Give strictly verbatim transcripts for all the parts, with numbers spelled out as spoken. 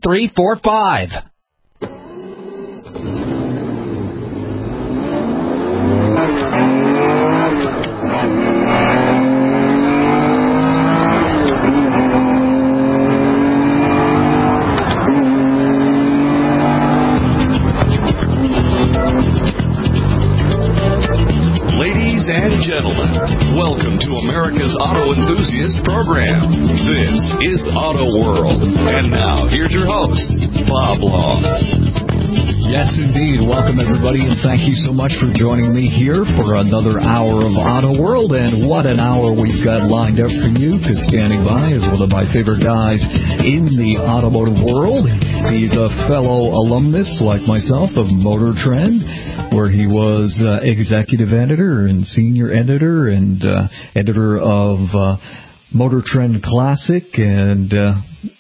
three four five. And gentlemen, welcome to America's Auto Enthusiast Program. This is Auto World. And now, here's your host, Bob Long. Yes, indeed. Welcome, everybody, and thank you so much for joining me here for another hour of Auto World. And what an hour we've got lined up for you, because standing by is one of my favorite guys in the automotive world. He's a fellow alumnus, like myself, of Motor Trend, where he was uh, executive editor and senior editor and uh, editor of uh, Motor Trend Classic, and uh,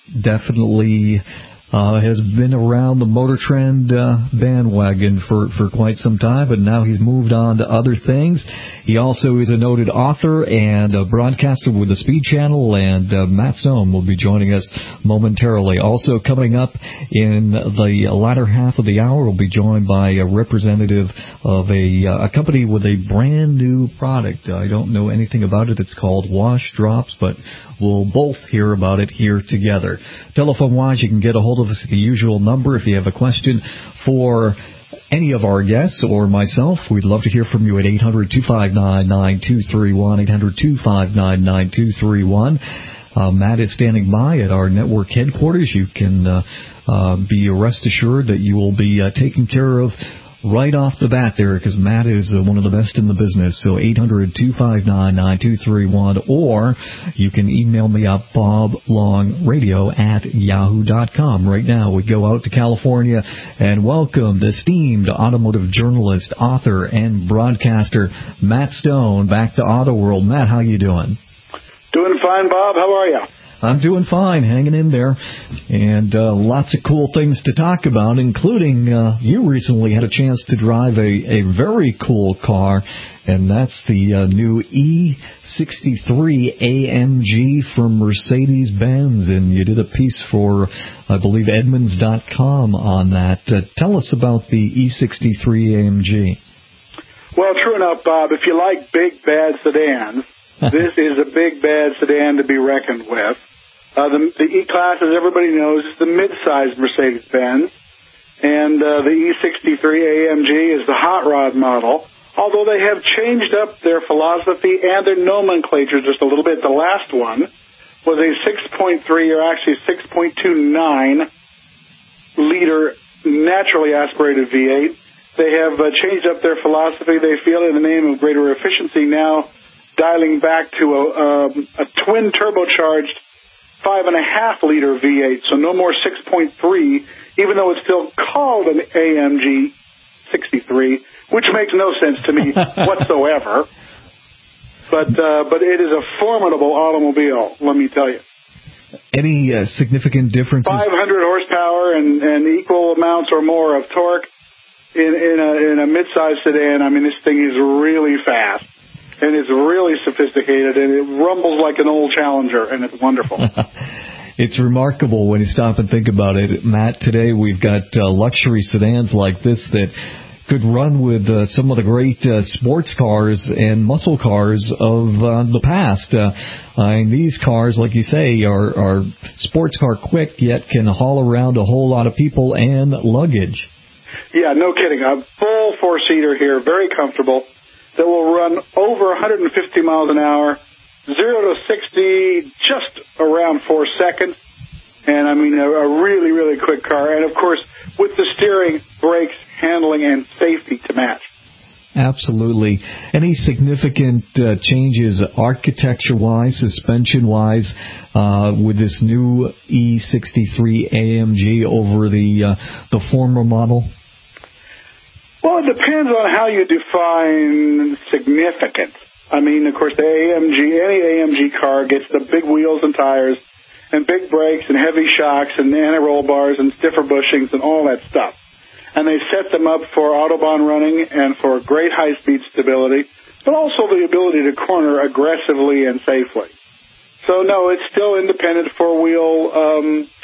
definitely uh, has been around the Motor Trend uh, bandwagon for, for quite some time, but now he's moved on to other things. He also is a noted author and a broadcaster with the Speed Channel, and uh, Matt Stone will be joining us momentarily. Also coming up in the latter half of the hour, we'll be joined by a representative of a, uh, a company with a brand new product. I don't know anything about it. It's called Wash Drops, but we'll both hear about it here together. Telephone-wise, you can get a hold of us at the usual number if you have a question for any of our guests or myself. We'd love to hear from you at eight hundred, two five nine, nine two three one, eight hundred, two five nine, nine two three one. Uh, Matt is standing by at our network headquarters. You can uh, uh, be rest assured that you will be uh, taken care of right off the bat there, because Matt is uh, one of the best in the business. So eight hundred, two five nine, nine two three one, or you can email me at boblongradio at yahoo dot com. Right now we go out to California and welcome the esteemed automotive journalist, author, and broadcaster Matt Stone back to Auto World. Matt, how you doing? Doing fine, Bob. How are you? I'm doing fine, hanging in there, and uh, lots of cool things to talk about, including uh, you recently had a chance to drive a, a very cool car, and that's the uh, new E sixty-three A M G from Mercedes-Benz, and you did a piece for, I believe, Edmunds dot com on that. Uh, tell us about the E sixty-three A M G. Well, true enough, Bob, if you like big, bad sedans, this is a big, bad sedan to be reckoned with. Uh, the, the E-Class, as everybody knows, is the mid-sized Mercedes-Benz, and uh, the E sixty-three A M G is the hot rod model, although they have changed up their philosophy and their nomenclature just a little bit. The last one was a six point three, or actually six point two nine liter naturally aspirated V eight. They have uh, changed up their philosophy. They feel in the name of greater efficiency now, dialing back to a, um, a twin turbocharged five and a half liter V eight, so no more six point three, even though it's still called an A M G sixty-three, which makes no sense to me whatsoever. But uh, but it is a formidable automobile, let me tell you. Any uh, significant differences? five hundred horsepower and, and equal amounts or more of torque in, in a, in a mid-size sedan. I mean, this thing is really fast. And it's really sophisticated, and it rumbles like an old Challenger, and it's wonderful. It's remarkable when you stop and think about it. Matt, today we've got uh, luxury sedans like this that could run with uh, some of the great uh, sports cars and muscle cars of uh, the past. Uh, I mean, these cars, like you say, are, are sports car quick, yet can haul around a whole lot of people and luggage. Yeah, no kidding. A full four-seater here, very comfortable, that will run over one hundred fifty miles an hour, zero to sixty just around four seconds. And, I mean, a, a really, really quick car. And, of course, with the steering, brakes, handling, and safety to match. Absolutely. Any significant uh, changes architecture-wise, suspension-wise, uh, with this new E sixty-three A M G over the uh, the former model? Well, it depends on how you define significant. I mean, of course, the A M G, any A M G car gets the big wheels and tires and big brakes and heavy shocks and anti-roll bars and stiffer bushings and all that stuff. And they set them up for Autobahn running and for great high-speed stability, but also the ability to corner aggressively and safely. So, no, it's still independent four-wheel um,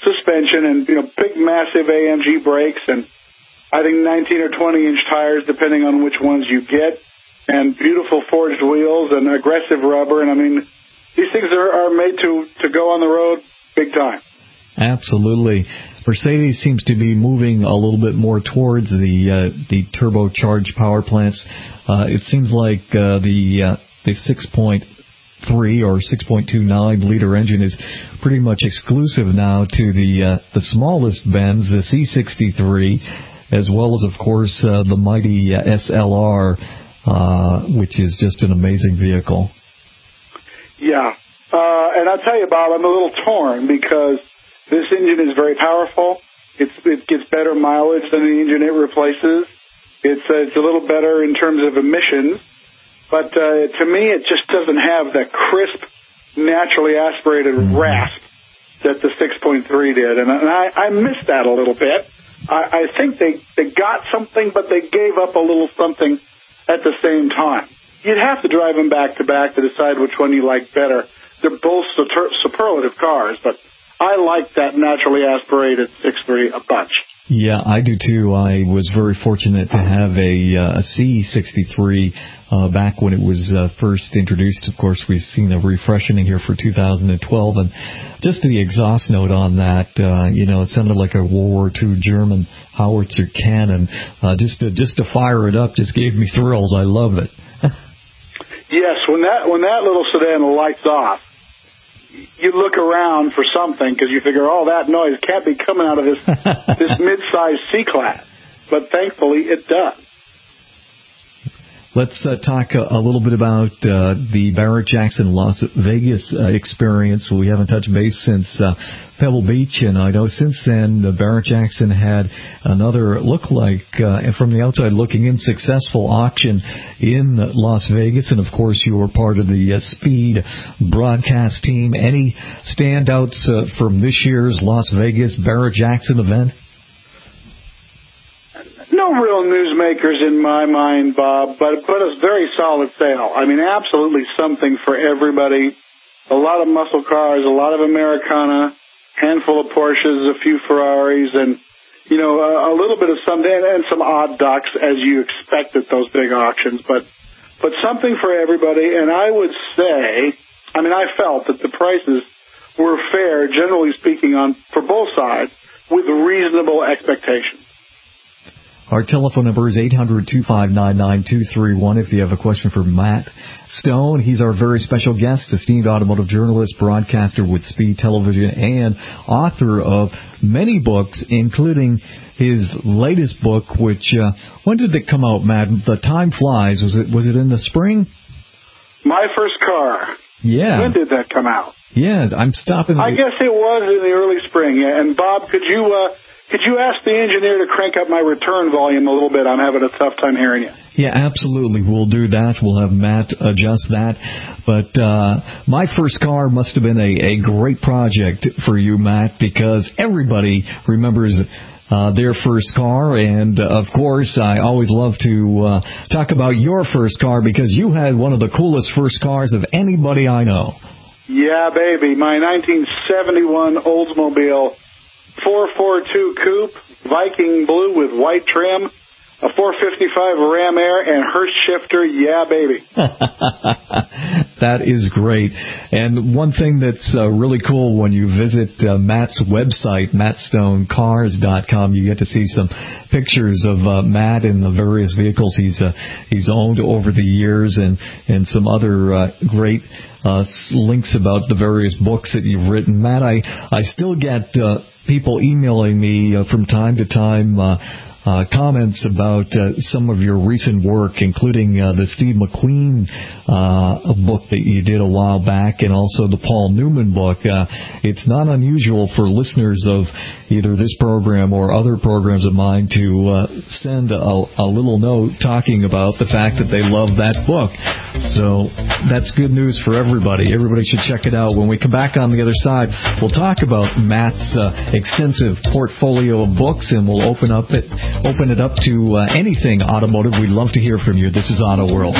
suspension and, you know, big, massive A M G brakes and I think nineteen or twenty inch tires, depending on which ones you get, and beautiful forged wheels and aggressive rubber. And, I mean, these things are, are made to, to go on the road big time. Absolutely. Mercedes seems to be moving a little bit more towards the uh, the turbocharged power plants. Uh, it seems like uh, the uh, the six point three or six point two nine liter engine is pretty much exclusive now to the uh, the smallest Benz, the C sixty-three, as well as, of course, uh, the mighty uh, S L R, uh, which is just an amazing vehicle. Yeah. Uh, and I'll tell you, Bob, I'm a little torn because this engine is very powerful. It's, it gets better mileage than the engine it replaces. It's, uh, it's a little better in terms of emissions. But uh, to me, it just doesn't have that crisp, naturally aspirated mm-hmm. rasp that the six point three did. And, and I, I miss that a little bit. I, I think they, they got something, but they gave up a little something at the same time. You'd have to drive them back to back to decide which one you like better. They're both super, superlative cars, but I like that naturally aspirated six three a bunch. Yeah, I do too. I was very fortunate to have a, uh, a C sixty-three uh, back when it was uh, first introduced. Of course, we've seen a refreshing here for two thousand twelve, and just the exhaust note on that, uh, you know, it sounded like a World War Two German howitzer cannon. Uh, just to just to fire it up just gave me thrills. I love it. Yes, when that when that little sedan lights off, you look around for something because you figure, oh, that noise can't be coming out of this this mid-sized C-Class. But thankfully, it does. Let's uh, talk a, a little bit about uh, the Barrett-Jackson Las Vegas uh, experience. We haven't touched base since uh, Pebble Beach, and I know since then uh, Barrett-Jackson had another look like, uh, from the outside looking in, successful auction in Las Vegas, and of course you were part of the uh, Speed broadcast team. Any standouts uh, from this year's Las Vegas Barrett-Jackson event? No real newsmakers in my mind, Bob, but but a very solid sale. I mean, absolutely something for everybody. A lot of muscle cars, a lot of Americana, handful of Porsches, a few Ferraris, and, you know, a, a little bit of some, and some odd ducks, as you expect at those big auctions, but but something for everybody. And I would say, I mean, I felt that the prices were fair, generally speaking, on for both sides, with reasonable expectations. Our telephone number is eight hundred, two five nine, nine two three one if you have a question for Matt Stone. He's our very special guest, esteemed automotive journalist, broadcaster with Speed Television, and author of many books, including his latest book, which, uh, when did it come out, Matt? The Time Flies. Was it, was it in the spring? My First Car. Yeah. When did that come out? Yeah, I'm stopping. I guess it was in the early spring. Yeah. And Bob, could you, uh, Could you ask the engineer to crank up my return volume a little bit? I'm having a tough time hearing you. Yeah, absolutely. We'll do that. We'll have Matt adjust that. But uh, My First Car must have been a, a great project for you, Matt, because everybody remembers uh, their first car. And, uh, of course, I always love to uh, talk about your first car because you had one of the coolest first cars of anybody I know. Yeah, baby. My nineteen seventy-one Oldsmobile four forty-two Coupe, Viking blue with white trim, a four fifty-five Ram Air, and Hurst shifter. Yeah, baby. That is great. And one thing that's uh, really cool when you visit uh, Matt's website, matt stone cars dot com, you get to see some pictures of uh, Matt and the various vehicles he's uh, he's owned over the years, and and some other uh, great uh, links about the various books that you've written. Matt, I I still get uh, people emailing me uh, from time to time uh, uh, comments about uh, some of your recent work, including uh, the Steve McQueen uh, book that you did a while back, and also the Paul Newman book. Uh, it's not unusual for listeners of either this program or other programs of mine to uh, send a, a little note talking about the fact that they love that book. So that's good news for everybody. Everybody should check it out. When we come back on the other side, we'll talk about Matt's uh, extensive portfolio of books, and we'll open up it, open it up to uh, anything automotive. We'd love to hear from you. This is Auto World.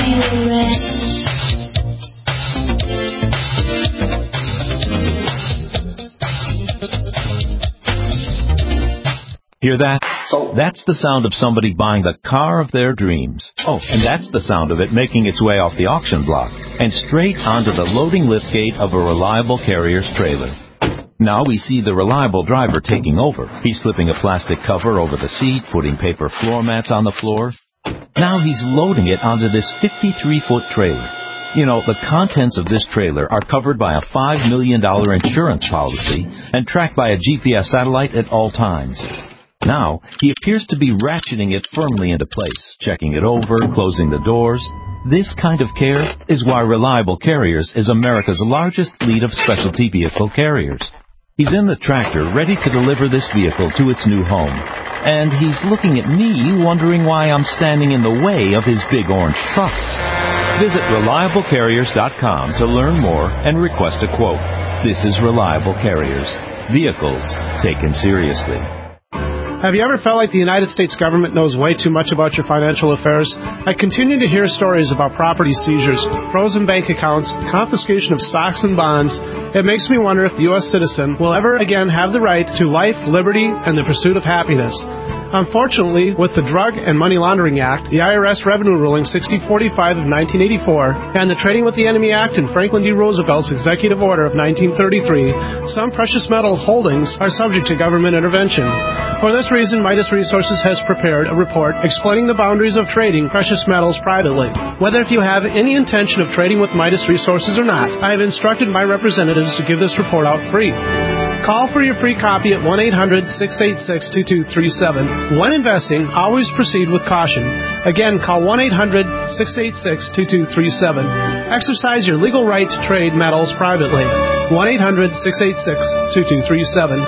Hear that? That's the sound of somebody buying the car of their dreams. Oh, and that's the sound of it making its way off the auction block and straight onto the loading liftgate of a Reliable Carriers trailer. Now we see the Reliable driver taking over. He's slipping a plastic cover over the seat, putting paper floor mats on the floor. Now he's loading it onto this fifty-three foot trailer. You know, the contents of this trailer are covered by a five million dollars insurance policy and tracked by a G P S satellite at all times. Now, he appears to be ratcheting it firmly into place, checking it over, closing the doors. This kind of care is why Reliable Carriers is America's largest fleet of specialty vehicle carriers. He's in the tractor, ready to deliver this vehicle to its new home. And he's looking at me, wondering why I'm standing in the way of his big orange truck. Visit reliable carriers dot com to learn more and request a quote. This is Reliable Carriers. Vehicles taken seriously. Have you ever felt like the United States government knows way too much about your financial affairs? I continue to hear stories about property seizures, frozen bank accounts, confiscation of stocks and bonds. It makes me wonder if the U S citizen will ever again have the right to life, liberty, and the pursuit of happiness. Unfortunately, with the Drug and Money Laundering Act, the I R S Revenue Ruling sixty forty-five of nineteen eighty-four, and the Trading with the Enemy Act and Franklin D. Roosevelt's Executive Order of nineteen thirty-three, some precious metal holdings are subject to government intervention. For this reason, Midas Resources has prepared a report explaining the boundaries of trading precious metals privately. Whether if you have any intention of trading with Midas Resources or not, I have instructed my representatives to give this report out free. Call for your free copy at one eight hundred six eight six two two three seven. When investing, always proceed with caution. Again, call one eight hundred six eight six two two three seven. Exercise your legal right to trade metals privately. one eight hundred six eight six two two three seven.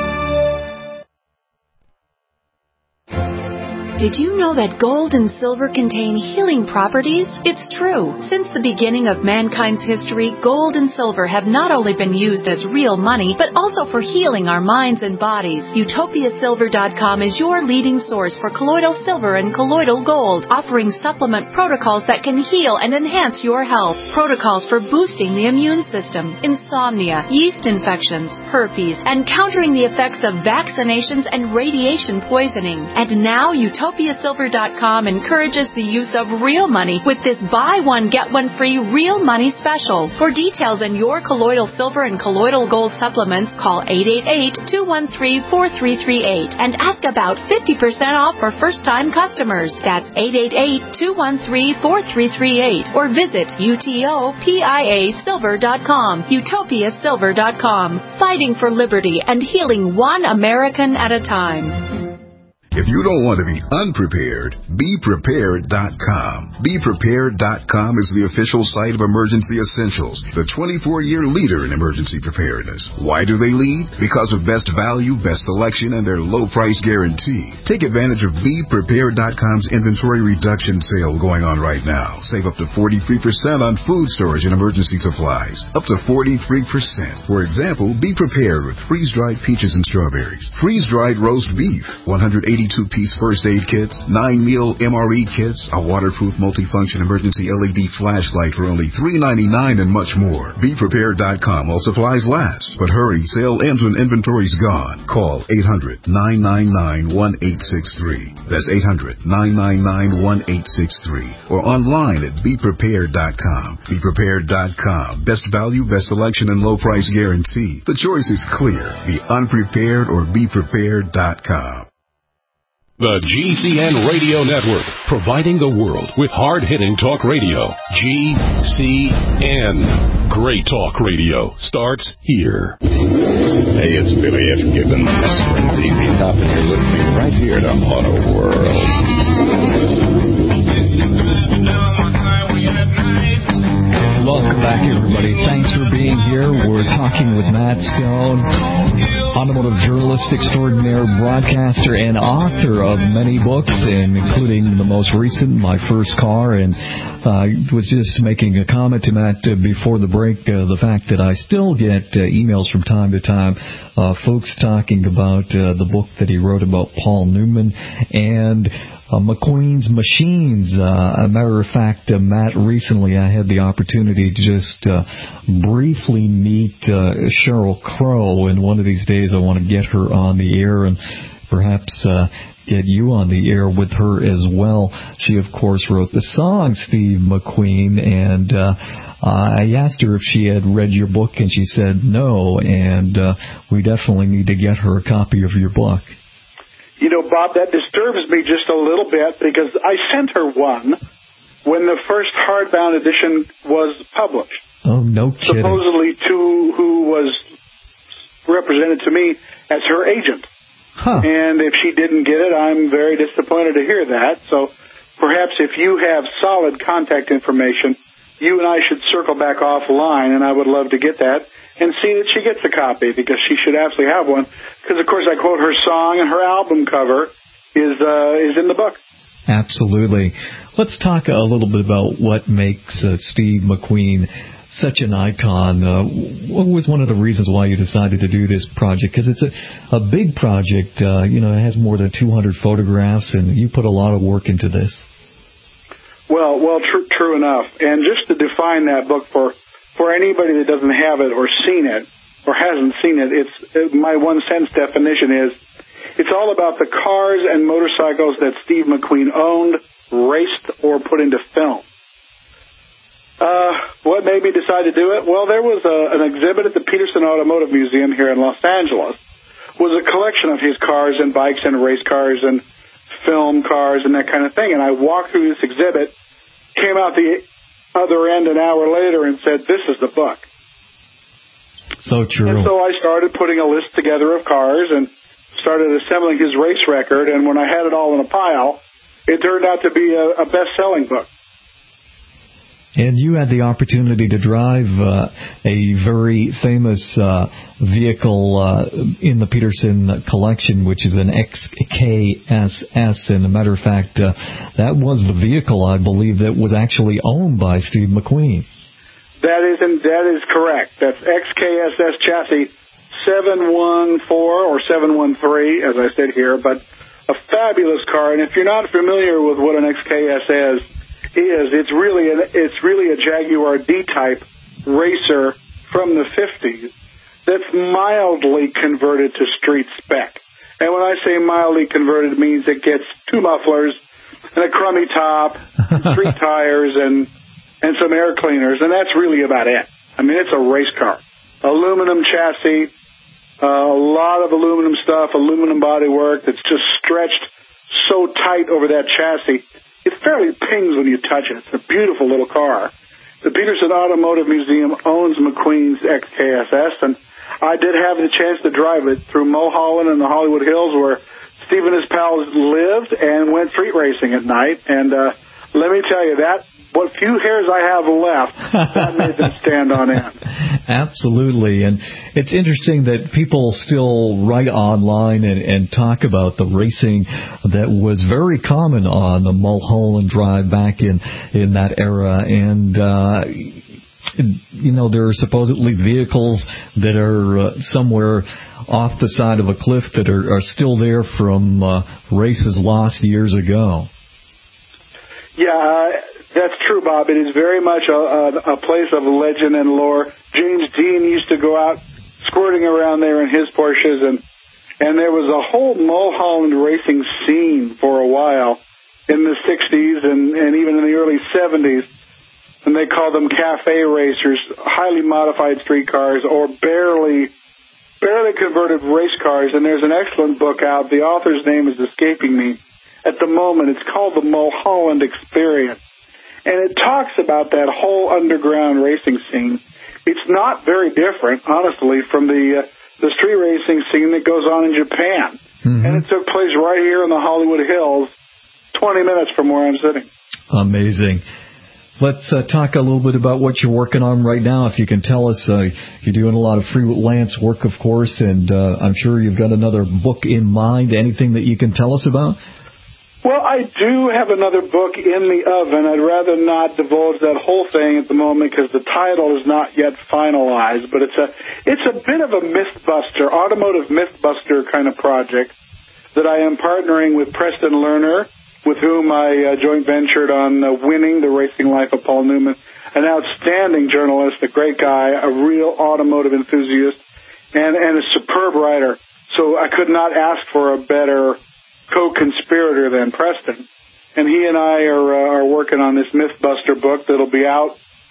Did you know that gold and silver contain healing properties? It's true. Since the beginning of mankind's history, gold and silver have not only been used as real money, but also for healing our minds and bodies. Utopia Silver dot com is your leading source for colloidal silver and colloidal gold, offering supplement protocols that can heal and enhance your health. Protocols for boosting the immune system, insomnia, yeast infections, herpes, and countering the effects of vaccinations and radiation poisoning. And now Utopia Utopia Silver dot com encourages the use of real money with this buy one, get one free real money special. For details on your colloidal silver and colloidal gold supplements, call eight eight eight, two one three, four three three eight and ask about fifty percent off for first-time customers. That's eight eight eight, two one three, four three three eight or visit Utopia Silver dot com. Utopia Silver dot com. Fighting for liberty and healing one American at a time. If you don't want to be unprepared, be prepared dot com. be prepared dot com is the official site of Emergency Essentials, the twenty-four year leader in emergency preparedness. Why do they lead? Because of best value, best selection, and their low price guarantee. Take advantage of be prepared dot com's inventory reduction sale going on right now. Save up to forty-three percent on food storage and emergency supplies. Up to forty-three percent. For example, be prepared with freeze-dried peaches and strawberries, freeze-dried roast beef, one hundred eighty-two piece first aid kits, nine meal M R E kits, a waterproof multifunction emergency L E D flashlight for only three ninety-nine, and much more. be prepared dot com while supplies last. But hurry, sale ends when inventory's gone. Call eight hundred, nine nine nine, one eight six three. That's eight hundred, nine nine nine, one eight six three. Or online at be prepared dot com. be prepared dot com. Best value, best selection, and low price guarantee. The choice is clear. Be unprepared or be prepared dot com. The G C N Radio Network, providing the world with hard-hitting talk radio. G C N. Great talk radio starts here. Hey, it's Billy F. Gibbons and Z Z Top, and you're listening right here to Auto World. Welcome back, everybody. Thanks for being here. We're talking with Matt Stone, automotive journalist extraordinaire, broadcaster, and author of many books, and including the most recent, My First Car. And I uh, was just making a comment to Matt uh, before the break, uh, the fact that I still get uh, emails from time to time, uh, folks talking about uh, the book that he wrote about Paul Newman and Uh, McQueen's Machines. Uh, a matter of fact, uh, Matt, recently I had the opportunity to just uh, briefly meet uh, Sheryl Crow, and one of these days I want to get her on the air and perhaps uh, get you on the air with her as well. She, of course, wrote the song, Steve McQueen, and uh, I asked her if she had read your book, and she said no, and uh, we definitely need to get her a copy of your book. You know, Bob, that disturbs me just a little bit because I sent her one when the first hardbound edition was published. Oh, no kidding. Supposedly to who was represented to me as her agent. Huh. And if she didn't get it, I'm very disappointed to hear that. So perhaps if you have solid contact information, you and I should circle back offline, and I would love to get that and see that she gets a copy, because she should absolutely have one. Because, of course, I quote her song, and her album cover is uh, is in the book. Absolutely. Let's talk a little bit about what makes uh, Steve McQueen such an icon. Uh, what was one of the reasons why you decided to do this project? Because it's a, a big project. Uh, you know, it has more than two hundred photographs, and you put a lot of work into this. Well, well, tr- true enough. And just to define that book for, for anybody that doesn't have it or seen it or hasn't seen it, it's it, my one sentence definition is it's all about the cars and motorcycles that Steve McQueen owned, raced, or put into film. Uh, what made me decide to do it? Well, there was a, an exhibit at the Peterson Automotive Museum here in Los Angeles. It was a collection of his cars and bikes and race cars and film cars and that kind of thing. And I walked through this exhibit, came out the other end an hour later and said, this is the book. So true. And so I started putting a list together of cars and started assembling his race record. And when I had it all in a pile, it turned out to be a, a best-selling book. And you had the opportunity to drive uh, a very famous uh, vehicle uh, in the Peterson collection, which is an X K S S. And a matter of fact, uh, that was the vehicle, I believe, that was actually owned by Steve McQueen. That is, that is correct. That's X K S S chassis seven one four or seven one three, as I said here, but a fabulous car. And if you're not familiar with what an X K S S is, it's really an, it's really a Jaguar D-type racer from the fifties that's mildly converted to street spec. And when I say mildly converted, it means it gets two mufflers and a crummy top, three tires, and and some air cleaners, and that's really about it. I mean, it's a race car. Aluminum chassis, uh, a lot of aluminum stuff, aluminum bodywork that's just stretched so tight over that chassis. It fairly pings when you touch it. It's a beautiful little car. The Peterson Automotive Museum owns McQueen's X K S S, and I did have the chance to drive it through Mulholland and the Hollywood Hills, where Steve and his pals lived and went street racing at night. And uh, let me tell you, that what few hairs I have left, that made them stand on end. Absolutely. And it's interesting that people still write online and, and talk about the racing that was very common on the Mulholland Drive back in, in that era. And, uh, you know, there are supposedly vehicles that are uh, somewhere off the side of a cliff that are, are still there from uh, races lost years ago. Yeah, uh, that's true, Bob. It is very much a, a, a place of legend and lore. James Dean used to go out squirting around there in his Porsches, and and there was a whole Mulholland racing scene for a while in the sixties and, and even in the early seventies, and they called them cafe racers, highly modified street cars, or barely barely converted race cars. And there's an excellent book out. The author's name is escaping me at the moment. It's called The Mulholland Experience. And it talks about that whole underground racing scene. It's not very different, honestly, from the uh, the street racing scene that goes on in Japan. Mm-hmm. And it took place right here in the Hollywood Hills, twenty minutes from where I'm sitting. Amazing. Let's uh, talk a little bit about what you're working on right now. If you can tell us, uh, you're doing a lot of freelance work, of course, and uh, I'm sure you've got another book in mind. Anything that you can tell us about? Well, I do have another book in the oven. I'd rather not divulge that whole thing at the moment because the title is not yet finalized. But it's a it's a bit of a mythbuster, automotive mythbuster kind of project that I am partnering with Preston Lerner, with whom I uh, joint ventured on uh, Winning, The Racing Life of Paul Newman, an outstanding journalist, a great guy, a real automotive enthusiast, and, and a superb writer. so I could not ask for a better co-conspirator than Preston. And he and I are, uh, are working on this Mythbuster book that'll be out.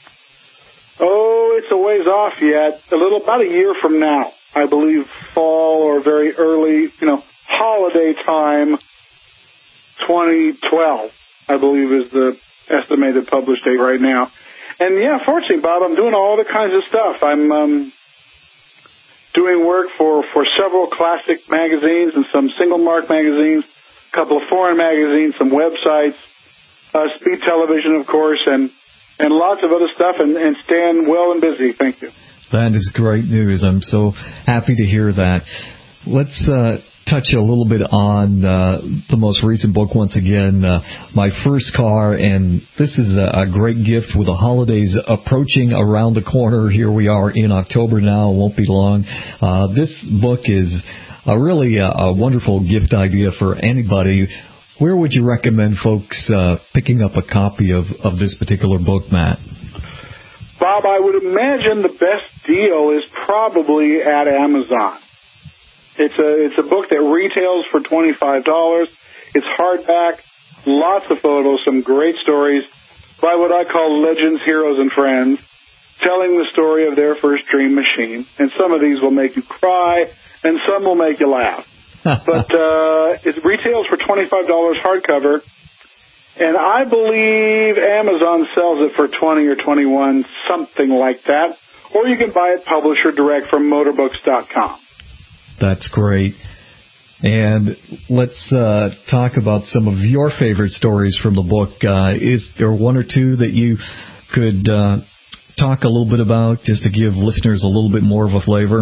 Oh, it's a ways off yet. A little, about a year from now. I believe fall or very early, you know, holiday time, twenty twelve, I believe is the estimated publish date right now. And yeah, fortunately, Bob, I'm doing all other kinds of stuff. I'm um, doing work for, for several classic magazines and some single mark magazines, a couple of foreign magazines, some websites, uh, Speed Television, of course, and, and lots of other stuff, and, and staying well and busy. Thank you. That is great news. I'm so happy to hear that. Let's uh, touch a little bit on uh, the most recent book once again, uh, My First Car, and this is a, a great gift with the holidays approaching around the corner. Here we are in October now. It won't be long. Uh, this book is a really a, a wonderful gift idea for anybody. Where would you recommend folks uh, picking up a copy of, of this particular book, Matt? Bob, I would imagine the best deal is probably at Amazon. It's a it's a book that retails for twenty-five dollars. It's hardback, lots of photos, some great stories by what I call legends, heroes, and friends, telling the story of their first dream machine. And some of these will make you cry, and some will make you laugh. But uh, it retails for twenty-five dollars hardcover. And I believe Amazon sells it for twenty or twenty-one, something like that. Or you can buy it publisher direct from motorbooks dot com. That's great. And let's uh, talk about some of your favorite stories from the book. Uh, is there one or two that you could uh, talk a little bit about, just to give listeners a little bit more of a flavor?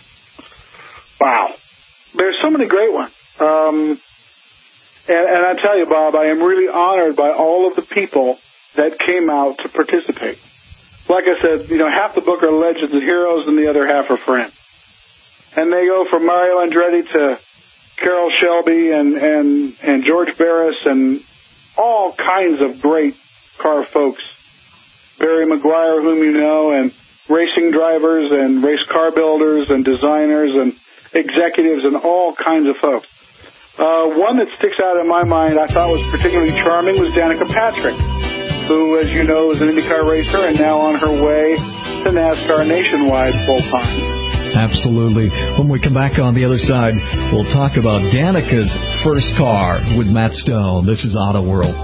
Wow. There's so many great ones. Um And, and I tell you, Bob, I am really honored by all of the people that came out to participate. Like I said, you know, half the book are legends and heroes, and the other half are friends. And they go from Mario Andretti to Carroll Shelby and, and, and George Barris and all kinds of great car folks. Barry McGuire, whom you know, and racing drivers and race car builders and designers and executives and all kinds of folks. Uh, one that sticks out in my mind I thought was particularly charming was Danica Patrick, who, as you know, is an IndyCar racer and now on her way to NASCAR nationwide full-time. Absolutely. When we come back on the other side, we'll talk about Danica's first car with Matt Stone. This is Auto World.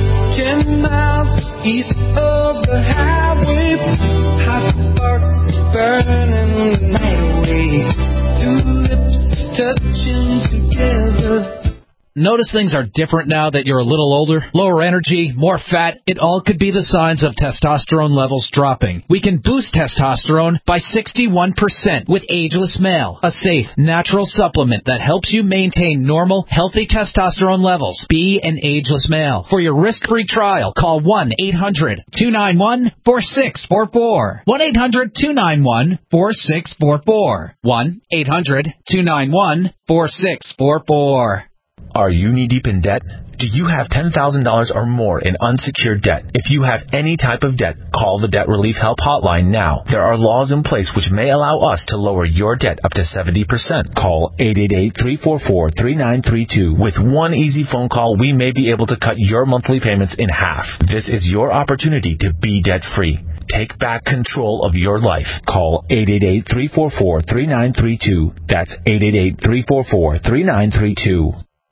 Ten miles east of the highway, hot sparks burning the night away. Two lips touching together. Notice things are different now that you're a little older? Lower energy, more fat, it all could be the signs of testosterone levels dropping. We can boost testosterone by sixty-one percent with Ageless Male, a safe, natural supplement that helps you maintain normal, healthy testosterone levels. Be an Ageless Male. For your risk-free trial, call one eight hundred two nine one four six four four. one eight hundred two nine one four six four four. one eight hundred two nine one four six four four. Are you knee-deep in debt? Do you have ten thousand dollars or more in unsecured debt? If you have any type of debt, call the Debt Relief Help Hotline now. There are laws in place which may allow us to lower your debt up to seventy percent. Call eight eight eight, three four four, three nine three two. With one easy phone call, we may be able to cut your monthly payments in half. This is your opportunity to be debt-free. Take back control of your life. Call eight eight eight, three four four, three nine three two. That's eight eight eight, three four four, three nine three two.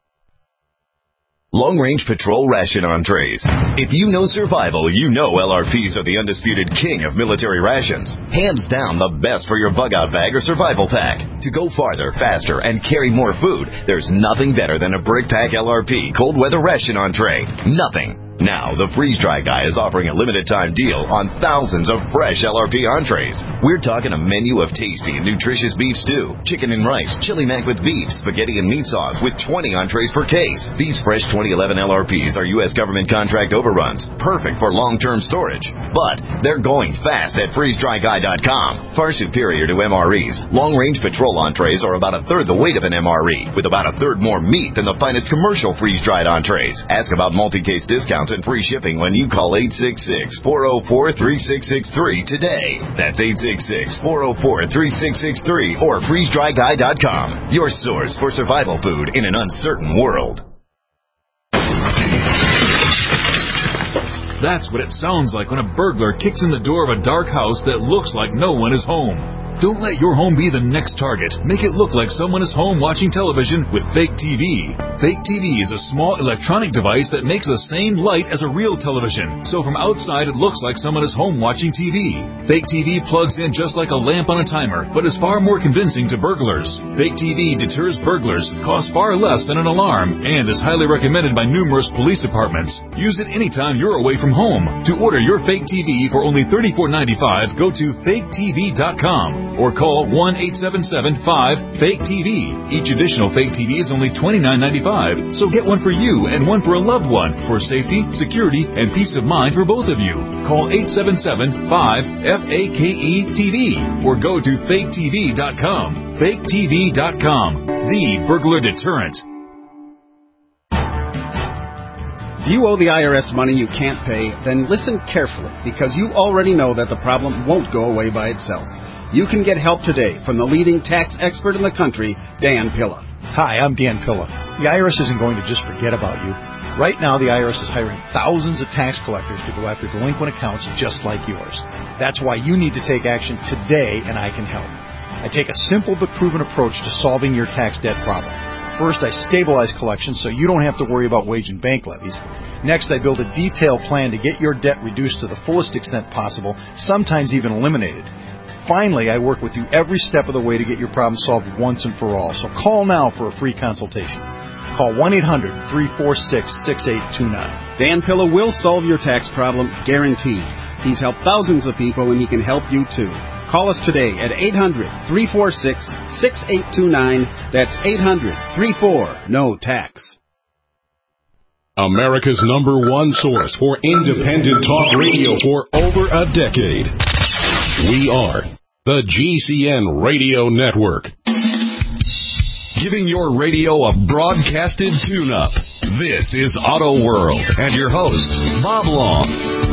Long-range patrol ration entrees. If you know survival, you know L R Ps are the undisputed king of military rations. Hands down the best for your bug-out bag or survival pack. To go farther, faster, and carry more food, there's nothing better than a BrickPack L R P cold weather ration entree. Nothing. Now, the Freeze Dry Guy is offering a limited-time deal on thousands of fresh L R P entrees. We're talking a menu of tasty and nutritious beef stew, chicken and rice, chili mac with beef, spaghetti and meat sauce with twenty entrees per case. These fresh twenty eleven L R Ps are U S government contract overruns, perfect for long-term storage. But they're going fast at freeze dry guy dot com. Far superior to M R Es, long-range patrol entrees are about a third the weight of an M R E, with about a third more meat than the finest commercial freeze-dried entrees. Ask about multi-case discounts discounts and free shipping when you call eight six six, four oh four, three six six three today. That's eight six six, four oh four, three six six three or freeze dry guy dot com. Your source for survival food in an uncertain world. That's what it sounds like when a burglar kicks in the door of a dark house that looks like no one is home. Don't let your home be the next target. Make it look like someone is home watching television with Fake T V. Fake T V is a small electronic device that makes the same light as a real television. So from outside, it looks like someone is home watching T V. Fake T V plugs in just like a lamp on a timer, but is far more convincing to burglars. Fake T V deters burglars, costs far less than an alarm, and is highly recommended by numerous police departments. Use it anytime you're away from home. To order your Fake T V for only thirty-four ninety-five, go to fake t v dot com. Or call one eight seven seven, five, fake T V. Each additional Fake T V is only twenty-nine ninety-five, so get one for you and one for a loved one for safety, security, and peace of mind for both of you. Call eight seven seven, five, F A K E T V or go to fake t v dot com. fake t v dot com, the burglar deterrent. If you owe the I R S money you can't pay, then listen carefully, because you already know that the problem won't go away by itself. You can get help today from the leading tax expert in the country, Dan Pilla. Hi, I'm Dan Pilla. The I R S isn't going to just forget about you. Right now, the I R S is hiring thousands of tax collectors to go after delinquent accounts just like yours. That's why you need to take action today, and I can help. I take a simple but proven approach to solving your tax debt problem. First, I stabilize collections so you don't have to worry about wage and bank levies. Next, I build a detailed plan to get your debt reduced to the fullest extent possible, sometimes even eliminated. Finally, I work with you every step of the way to get your problem solved once and for all. So call now for a free consultation. Call one eight hundred, three four six, six eight two nine. Dan Pilla will solve your tax problem, guaranteed. He's helped thousands of people, and he can help you too. Call us today at eight hundred, three four six, six eight two nine. That's eight hundred, three four, N O tax. America's number one source for independent talk radio for over a decade. We are the G C N Radio Network. Giving your radio a broadcasted tune-up. This is Auto World and your host, Bob Long.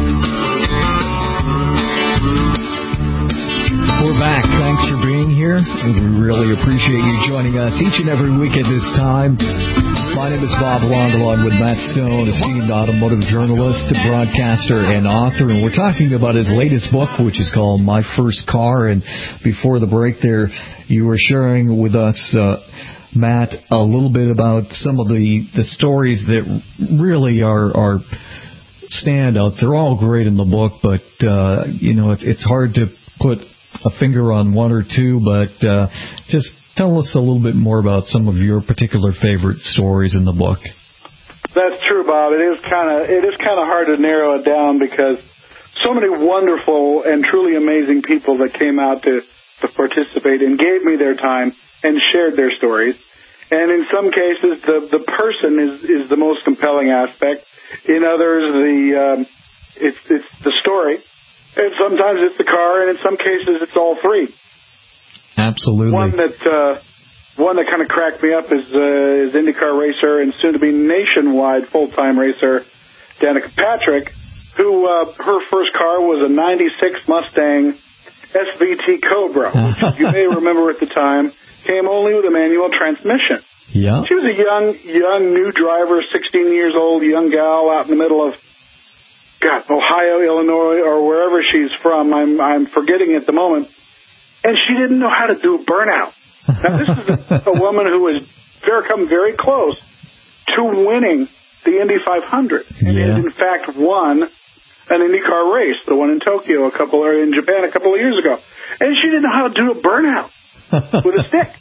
We're back. Thanks for being here. We really appreciate you joining us each and every week at this time. My name is Bob Long, along with Matt Stone, esteemed automotive journalist, broadcaster, and author. And we're talking about his latest book, which is called My First Car. And before the break there, you were sharing with us, uh, Matt, a little bit about some of the, the stories that really are, are standouts. They're all great in the book, but, uh, you know, it's, it's hard to put a finger on one or two, but uh, just tell us a little bit more about some of your particular favorite stories in the book. That's true, Bob. It is kind of it is kind of hard to narrow it down because so many wonderful and truly amazing people that came out to, to participate and gave me their time and shared their stories. And in some cases, the the person is, is the most compelling aspect. In others, the um, it's it's the story. And sometimes it's the car, and in some cases it's all three. Absolutely. One that uh, one that kind of cracked me up is uh, is IndyCar racer and soon-to-be nationwide full-time racer Danica Patrick, who uh, her first car was a ninety-six Mustang S V T Cobra, which you may remember at the time came only with a manual transmission. Yeah. She was a young, young new driver, sixteen years old, young gal out in the middle of God, Ohio, Illinois, or wherever she's from. I'm I'm forgetting at the moment. And she didn't know how to do a burnout. Now, this is a, a woman who has very, come very close to winning the Indy five hundred. And yeah. has, in fact, won an IndyCar race, the one in Tokyo, a couple, or in Japan a couple of years ago. And she didn't know how to do a burnout with a stick.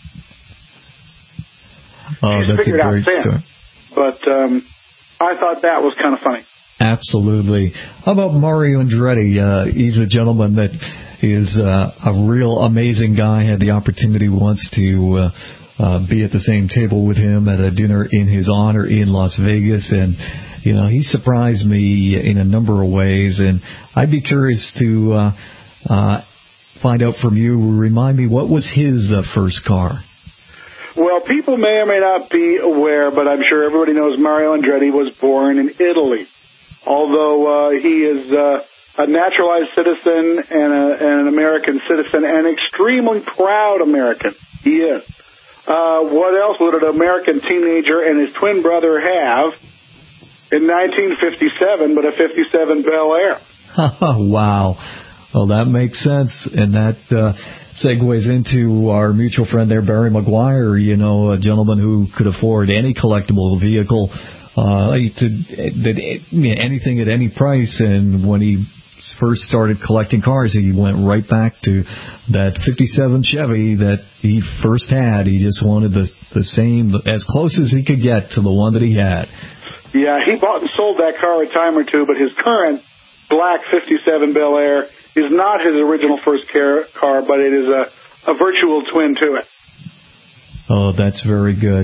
Oh, She's that's figured a great out since. But um, I thought that was kind of funny. Absolutely. How about Mario Andretti? Uh, he's a gentleman that is uh, a real amazing guy. I had the opportunity once to uh, uh, be at the same table with him at a dinner in his honor in Las Vegas, and you know he surprised me in a number of ways. And I'd be curious to uh, uh, find out from you. Remind me, what was his uh, first car? Well, people may or may not be aware, but I'm sure everybody knows Mario Andretti was born in Italy. although uh, he is uh, a naturalized citizen and, a, and an American citizen, and extremely proud American. He is. Uh, what else would an American teenager and his twin brother have in nineteen fifty-seven but a fifty-seven Bel Air? Wow. Well, that makes sense, and that uh, segues into our mutual friend there, Barry Maguire, you know, a gentleman who could afford any collectible vehicle, uh, to, to, anything at any price, and when he first started collecting cars, he went right back to that fifty-seven Chevy that he first had. He just wanted the the same, as close as he could get to the one that he had. Yeah, he bought and sold that car a time or two, but his current black fifty-seven Bel Air is not his original first car, but it is a, a virtual twin to it. Oh, that's very good.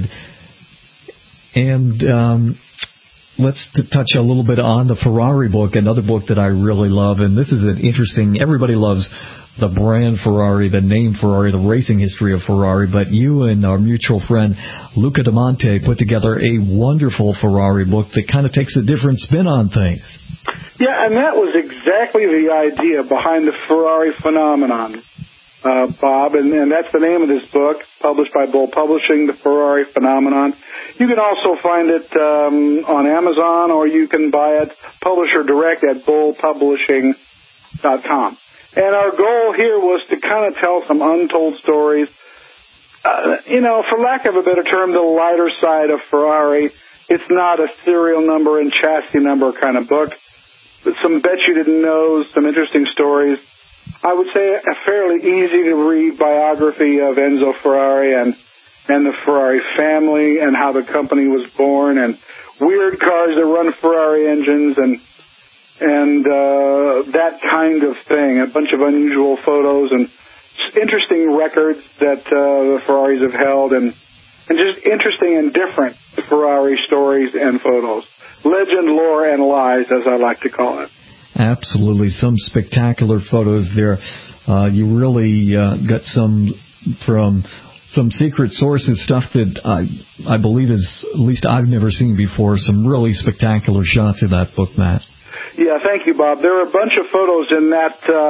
And um, let's t- touch a little bit on the Ferrari book, another book that I really love. And this is an interesting, everybody loves the brand Ferrari, the name Ferrari, the racing history of Ferrari. But you and our mutual friend Luca Diamante put together a wonderful Ferrari book that kind of takes a different spin on things. Yeah, and that was exactly the idea behind the Ferrari phenomenon, uh, Bob, and, and that's the name of this book, published by Bull Publishing, The Ferrari Phenomenon. You can also find it um, on Amazon, or you can buy it publisher direct at bull publishing dot com. And our goal here was to kind of tell some untold stories, uh, you know, for lack of a better term, the lighter side of Ferrari. It's not a serial number and chassis number kind of book. Some bet you didn't know, some interesting stories. I would say a fairly easy-to-read biography of Enzo Ferrari and and the Ferrari family and how the company was born, and weird cars that run Ferrari engines and and uh, that kind of thing. A bunch of unusual photos and interesting records that uh, the Ferraris have held, and and just interesting and different Ferrari stories and photos. Legend, lore, and lies, as I like to call it. Absolutely. Some spectacular photos there. Uh, you really uh, got some from some secret sources, stuff that I, I believe is, at least I've never seen before. Some really spectacular shots in that book, Matt. Yeah, thank you, Bob. There are a bunch of photos in that uh,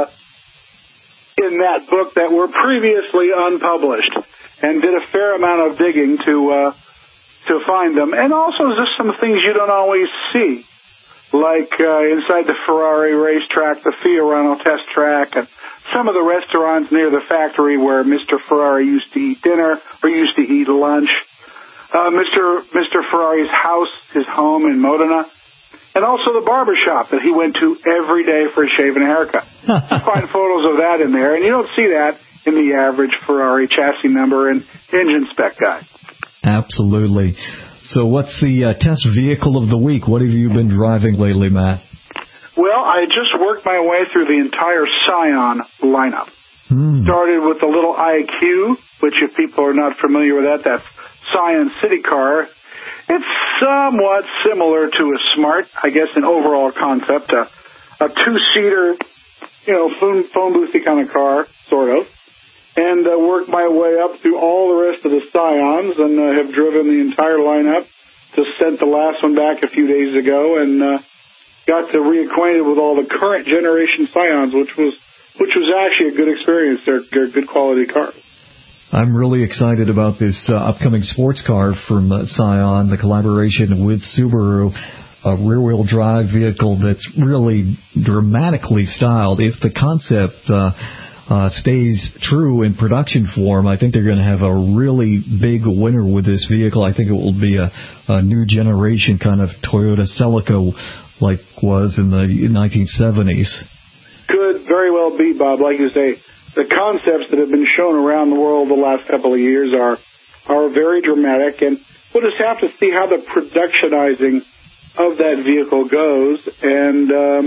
in that book that were previously unpublished, and did a fair amount of digging to uh, to find them. And also just some things you don't always see, like uh, inside the Ferrari racetrack, the Fiorano test track, and some of the restaurants near the factory where Mister Ferrari used to eat dinner or used to eat lunch. Uh, Mister Mister Ferrari's house, his home in Modena, and also the barber shop that he went to every day for a shave and a haircut. You find photos of that in there, and you don't see that in the average Ferrari chassis number and engine spec guide. Absolutely. So what's the uh, test vehicle of the week? What have you been driving lately, Matt? Well, I just worked my way through the entire Scion lineup. Hmm. Started with the little I Q, which if people are not familiar with that, that's Scion City Car. It's somewhat similar to a Smart, I guess, in overall concept, a, a two-seater, you know, phone, phone boothy kind of car, sort of. And uh, worked my way up through all the rest of the Scions, and uh, have driven the entire lineup. Just sent the last one back a few days ago, and uh, got to reacquainted with all the current generation Scions, which was which was actually a good experience. They're, they're good quality cars. I'm really excited about this uh, upcoming sports car from uh, Scion, the collaboration with Subaru, a rear-wheel drive vehicle that's really dramatically styled. If the concept Uh, Uh, stays true in production form, I think they're going to have a really big winner with this vehicle. I think it will be a, a new generation kind of Toyota Celica like was in the nineteen seventies. Could very well be, Bob. Like you say, the concepts that have been shown around the world the last couple of years are are very dramatic, and we'll just have to see how the productionizing of that vehicle goes, and um,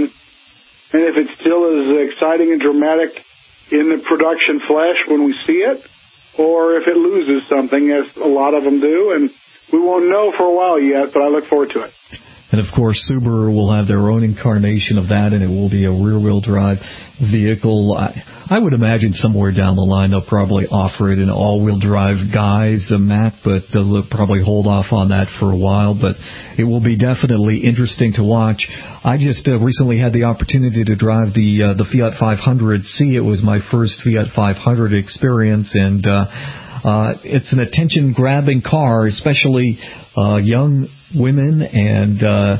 and if it's still as exciting and dramatic in the production flesh when we see it, or if it loses something, as a lot of them do, and we won't know for a while yet, but I look forward to it. And, of course, Subaru will have their own incarnation of that, and it will be a rear-wheel drive vehicle. I, I would imagine somewhere down the line they'll probably offer it in all-wheel drive guise, uh, Matt, but they'll probably hold off on that for a while. But it will be definitely interesting to watch. I just uh, recently had the opportunity to drive the uh, the Fiat five hundred C. It was my first Fiat five hundred experience, and uh, uh, it's an attention-grabbing car, especially uh, young women and uh,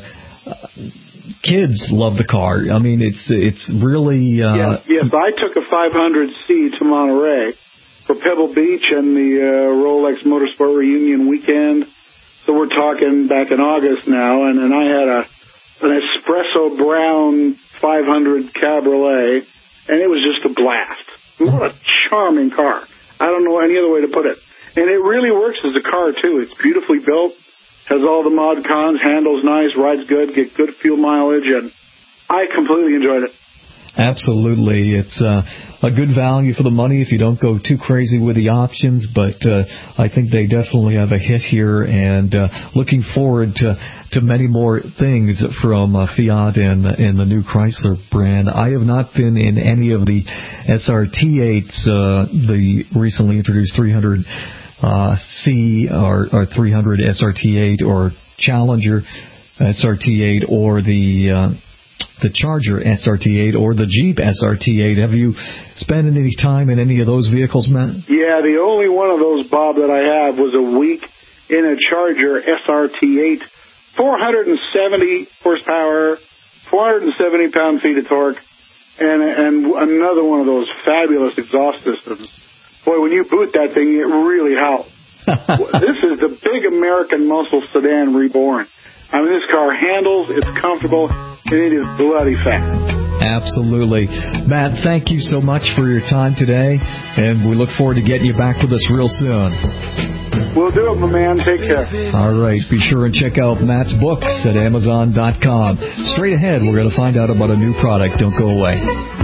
kids love the car. I mean, it's it's really... Uh, yes, yes, I took a five hundred C to Monterey for Pebble Beach and the uh, Rolex Motorsport Reunion weekend. So we're talking back in August now, and, and I had a an espresso brown five hundred Cabriolet, and it was just a blast. What a charming car. I don't know any other way to put it. And it really works as a car, too. It's beautifully built. Has all the mod cons, handles nice, rides good, get good fuel mileage, and I completely enjoyed it. Absolutely. It's uh, a good value for the money if you don't go too crazy with the options, but uh, I think they definitely have a hit here, and uh, looking forward to, to many more things from uh, Fiat and, and the new Chrysler brand. I have not been in any of the S R T eights, uh, the recently introduced three hundred Uh, C or, or three hundred S R T eight or Challenger S R T eight or the uh, the Charger S R T eight or the Jeep S R T eight. Have you spent any time in any of those vehicles, Matt? Yeah, the only one of those, Bob, that I have was a week in a Charger S R T eight, four hundred seventy horsepower, four hundred seventy pound-feet of torque, and and another one of those fabulous exhaust systems. Boy, when you boot that thing, it really howls. This is the big American muscle sedan reborn. I mean, this car handles, it's comfortable, and it is bloody fast. Absolutely. Matt, thank you so much for your time today, and we look forward to getting you back with us real soon. We'll do it, my man. Take care. All right. Be sure and check out Matt's books at Amazon dot com. Straight ahead, we're going to find out about a new product. Don't go away.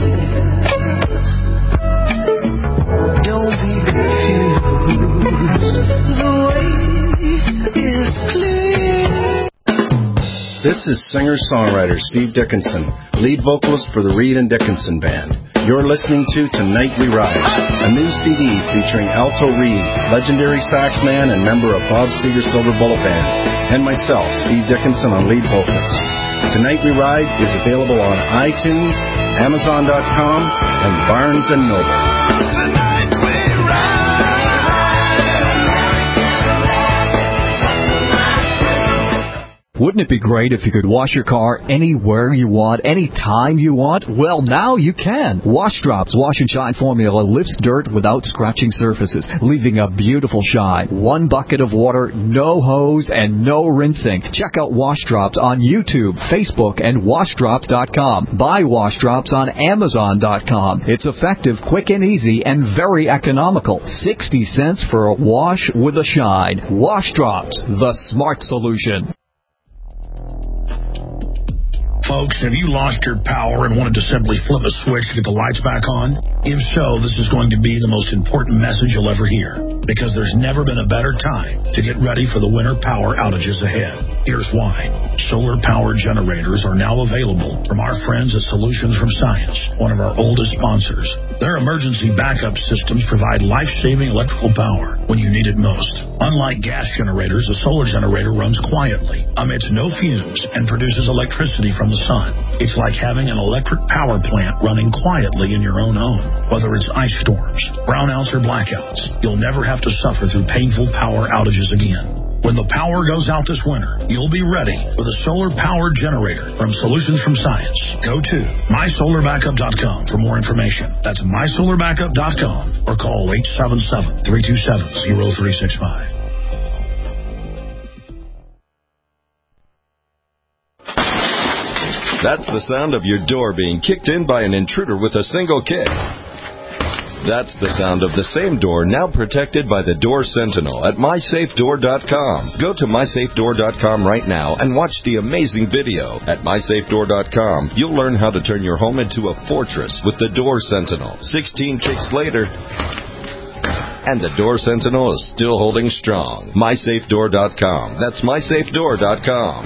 This is singer-songwriter Steve Dickinson, lead vocalist for the Reed and Dickinson Band. You're listening to Tonight We Ride, a new C D featuring Alto Reed, legendary sax man and member of Bob Seger Silver Bullet Band, and myself, Steve Dickinson, on lead vocals. Tonight We Ride is available on iTunes, Amazon dot com, and Barnes and Noble. Tonight we ride. Wouldn't it be great if you could wash your car anywhere you want, anytime you want? Well, now you can. Wash Drops Wash and Shine Formula lifts dirt without scratching surfaces, leaving a beautiful shine. One bucket of water, no hose, and no rinsing. Check out Wash Drops on YouTube, Facebook, and wash drops dot com. Buy Wash Drops on Amazon dot com. It's effective, quick and easy, and very economical. sixty cents for a wash with a shine. Wash Drops, the smart solution. Folks, have you lost your power and wanted to simply flip a switch to get the lights back on? If so, this is going to be the most important message you'll ever hear, because there's never been a better time to get ready for the winter power outages ahead. Here's why. Solar power generators are now available from our friends at Solutions from Science, one of our oldest sponsors. Their emergency backup systems provide life-saving electrical power when you need it most. Unlike gas generators, a solar generator runs quietly, emits no fumes, and produces electricity from the sun. It's like having an electric power plant running quietly in your own home. Whether it's ice storms, brownouts, or blackouts, you'll never have to suffer through painful power outages again. When the power goes out this winter, you'll be ready with a solar-powered generator from Solutions from Science. Go to my solar backup dot com for more information. That's my solar backup dot com or call eight seven seven, three two seven, zero three six five. That's the sound of your door being kicked in by an intruder with a single kick. That's the sound of the same door now protected by the Door Sentinel at my safe door dot com. Go to my safe door dot com right now and watch the amazing video. At my safe door dot com, you'll learn how to turn your home into a fortress with the Door Sentinel. sixteen kicks later, and the Door Sentinel is still holding strong. my safe door dot com. That's my safe door dot com.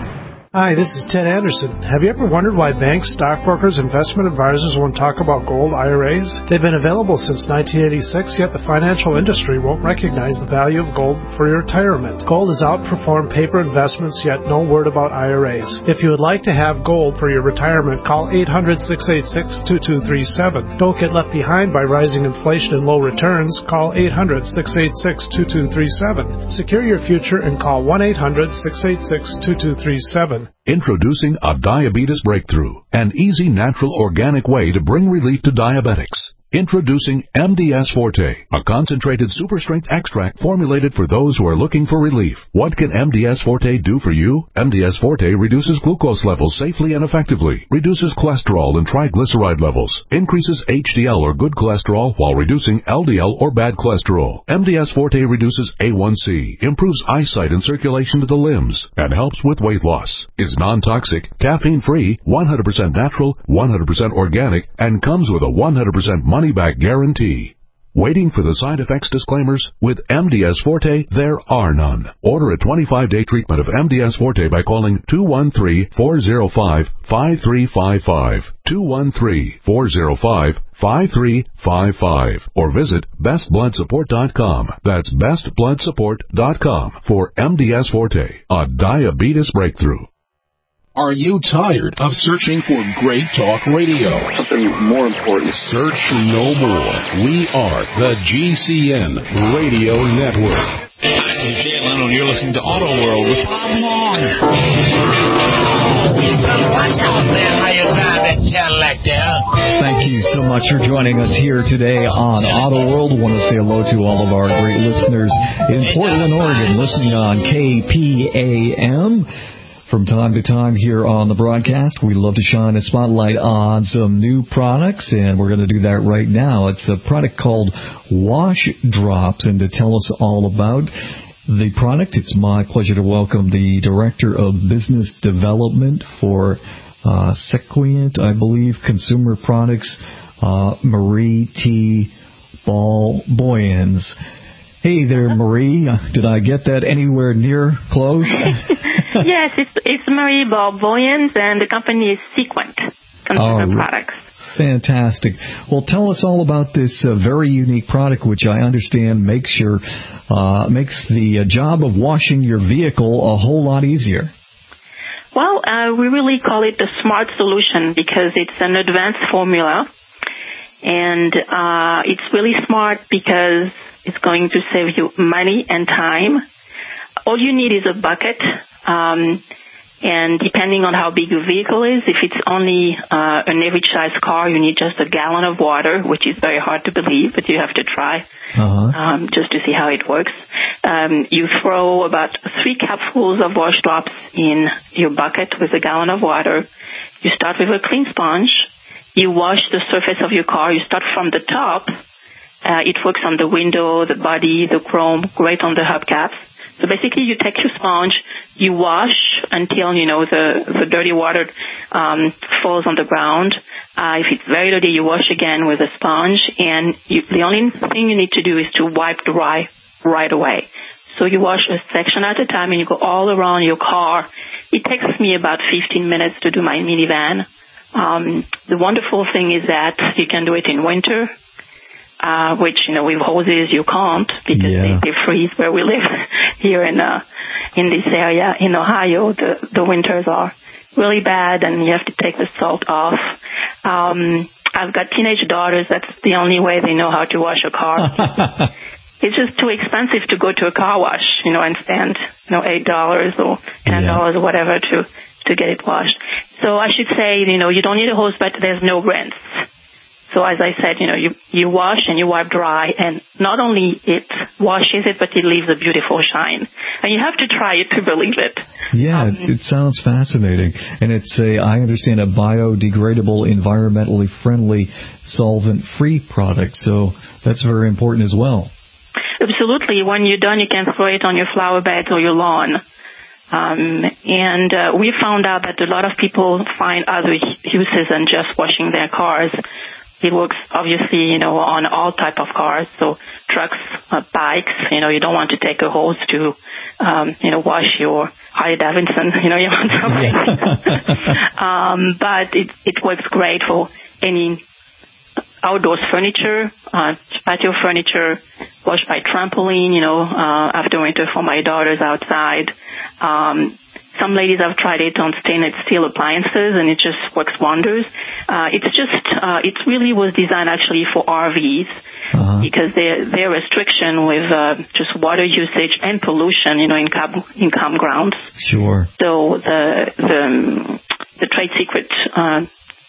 Hi, this is Ted Anderson. Have you ever wondered why banks, stockbrokers, investment advisors won't talk about gold I R As? They've been available since nineteen eighty-six, yet the financial industry won't recognize the value of gold for your retirement. Gold has outperformed paper investments, yet no word about I R As. If you would like to have gold for your retirement, call eight hundred, six eight six, two two three seven. Don't get left behind by rising inflation and low returns. Call eight hundred, six eight six, two two three seven. Secure your future and call one eight hundred, six eight six, two two three seven. Introducing a diabetes breakthrough, an easy, natural, organic way to bring relief to diabetics. Introducing M D S Forte, a concentrated super-strength extract formulated for those who are looking for relief. What can M D S Forte do for you? M D S Forte reduces glucose levels safely and effectively, reduces cholesterol and triglyceride levels, increases H D L or good cholesterol while reducing L D L or bad cholesterol. M D S Forte reduces A one C, improves eyesight and circulation to the limbs, and helps with weight loss. Is non-toxic, caffeine-free, one hundred percent natural, one hundred percent organic, and comes with a one hundred percent money-back guarantee. Waiting for the side effects disclaimers? With M D S Forte, there are none. Order a twenty-five day treatment of M D S Forte by calling two one three, four zero five, five three five five, two one three, four zero five, five three five five, or visit best blood support dot com. That's best blood support dot com for M D S Forte, a diabetes breakthrough. Are you tired of searching for great talk radio? Something more important. Search no more. We are the G C N Radio Network. I'm Jay Leno, and you're listening to Auto World with Bob Long. Watch out, man, how you drive that Cadillac there. Thank you so much for joining us here today on Auto World. I want to say hello to all of our great listeners in Portland, Oregon, listening on K P A M. From time to time here on the broadcast, we love to shine a spotlight on some new products, and we're going to do that right now. It's a product called Wash Drops, and to tell us all about the product, it's my pleasure to welcome the Director of Business Development for uh, Sequient, I believe, Consumer Products, uh, Marie T. Ball-Boyens. Hey there, Marie. Did I get that anywhere near close? Yes, it's it's Marie Ball-Boyens, and the company is Sequient Consumer oh, Products. Fantastic. Well, tell us all about this uh, very unique product, which I understand makes your uh, makes the uh, job of washing your vehicle a whole lot easier. Well, uh, we really call it the Smart Solution because it's an advanced formula, and uh, it's really smart because it's going to save you money and time. All you need is a bucket, um, and depending on how big your vehicle is, if it's only uh, an average-sized car, you need just a gallon of water, which is very hard to believe, but you have to try uh-huh. um, just to see how it works. Um, you throw about three cupfuls of wash drops in your bucket with a gallon of water. You start with a clean sponge. You wash the surface of your car. You start from the top. Uh, it works on the window, the body, the chrome, great on the hubcaps. So basically, you take your sponge, you wash until, you know, the, the dirty water um, falls on the ground. Uh, if it's very dirty, you wash again with a sponge, and you, the only thing you need to do is to wipe dry right away. So you wash a section at a time, and you go all around your car. It takes me about fifteen minutes to do my minivan. Um, the wonderful thing is that you can do it in winter. Uh, which, you know, with hoses you can't because yeah. they, they freeze where we live here in uh, in this area. In Ohio, the, the winters are really bad and you have to take the salt off. Um, I've got teenage daughters. That's the only way they know how to wash a car. It's just too expensive to go to a car wash, you know, and spend, you know, eight dollars or ten dollars yeah. or whatever to, to get it washed. So I should say, you know, you don't need a hose, but there's no rinse. So as I said, you know, you, you wash and you wipe dry, and not only it washes it, but it leaves a beautiful shine. And you have to try it to believe it. Yeah, um, it, it sounds fascinating. And it's a, I understand, a biodegradable, environmentally friendly, solvent-free product. So that's very important as well. Absolutely. When you're done, you can throw it on your flower beds or your lawn. Um, and uh, we found out that a lot of people find other uses than just washing their cars. It works, obviously, you know, on all type of cars, so trucks, uh, bikes. You know, you don't want to take a hose to, um, you know, wash your Harley Davidson, you know, you want something. um, but it, it works great for any outdoors furniture, uh, patio furniture, wash by trampoline, you know, uh, after winter for my daughters outside. Um, some ladies have tried it on stainless steel appliances, and it just works wonders. Uh, it's just, uh, it really was designed actually for R Vs uh-huh. because their their restriction with uh, just water usage and pollution, you know, in camp in campgrounds. Sure. So the the the trade secret uh,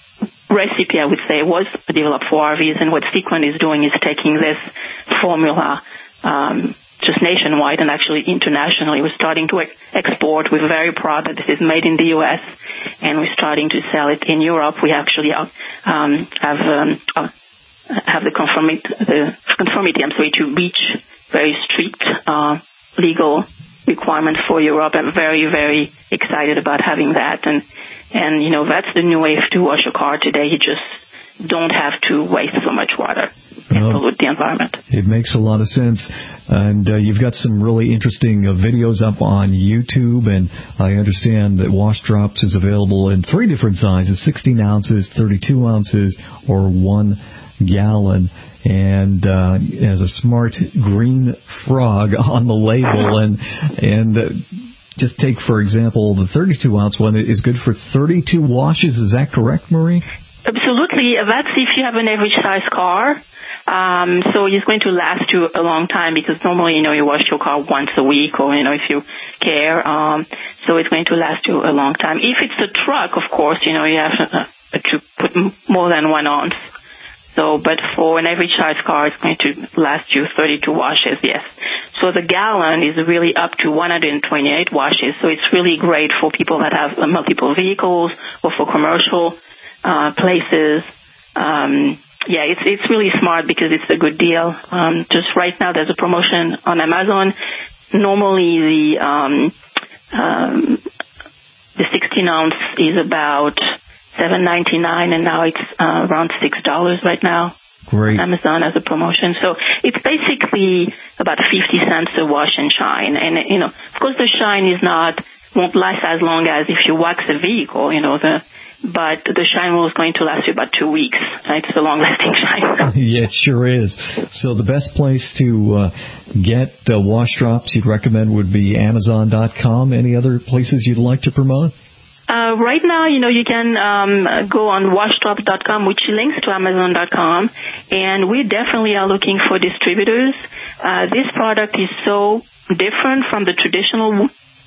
recipe, I would say, was developed for R Vs, and what Sequent is doing is taking this formula. Um, just nationwide and actually internationally. We're starting to ex- export. We're very proud that this is made in the U S, and we're starting to sell it in Europe. We actually uh, um, have um, uh, have the conformity, the conformity, I'm sorry, to reach very strict uh, legal requirements for Europe. I'm very, very excited about having that. And, and you know, that's the new way to wash a car today. You just don't have to waste so much water and well, pollute the environment. It makes a lot of sense. And uh, you've got some really interesting uh, videos up on YouTube, and I understand that Wash Drops is available in three different sizes, sixteen ounces, thirty-two ounces, or one gallon. And uh, has a smart green frog on the label, and and uh, just take, for example, the thirty-two ounce one is good for thirty-two washes. Is that correct, Marie? Absolutely. That's if you have an average size car. Um, so it's going to last you a long time, because normally, you know, you wash your car once a week, or, you know, if you care. Um, so it's going to last you a long time. If it's a truck, of course, you know, you have uh, to put more than one ounce. So, but for an average size car, it's going to last you thirty-two washes, yes. So the gallon is really up to one hundred twenty-eight washes. So it's really great for people that have uh, multiple vehicles, or for commercial Uh, places. Um, yeah, it's it's really smart because it's a good deal. Um, just right now, there's a promotion on Amazon. Normally, the um, um, the sixteen ounce is about seven ninety-nine, and now it's uh, around six dollars right now. Great. On Amazon as a promotion. So it's basically about fifty cents a wash and shine. And you know, of course, the shine is not won't last as long as if you wax a vehicle. You know the. But the shine will is going to last you about two weeks. Right? It's a long-lasting shine. Yeah, it sure is. So the best place to uh, get uh, Wash Drops you'd recommend would be Amazon dot com. Any other places you'd like to promote? Uh, right now, you know, you can um, go on wash drops dot com, which links to Amazon dot com, and we definitely are looking for distributors. Uh, this product is so different from the traditional